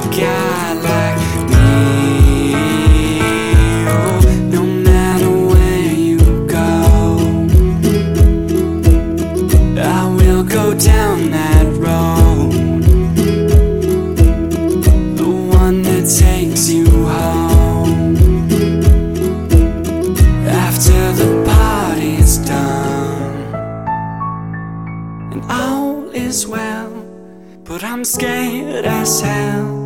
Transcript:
guy like me. Oh, no matter where you go, I will go down that road, the one that takes you home after the party's done and all is well. But I'm scared as hell